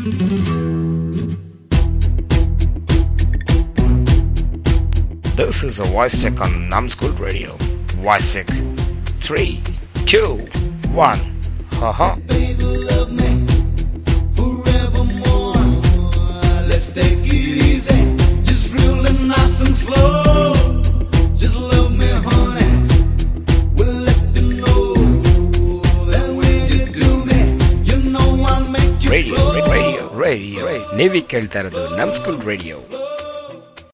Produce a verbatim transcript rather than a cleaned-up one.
This is a voice check on Numschool Radio. Voice check. Three, two, one. Haha. Baby, love me forevermore. Let's take it easy, just real and nice and slow. Just love me, honey. We'll let you know that when you do me, you know I'll make you Radio, flow. radio, radio. ನೀವು ಕೇಳ್ತಾ ಇರೋದು ನಮ್ school radio.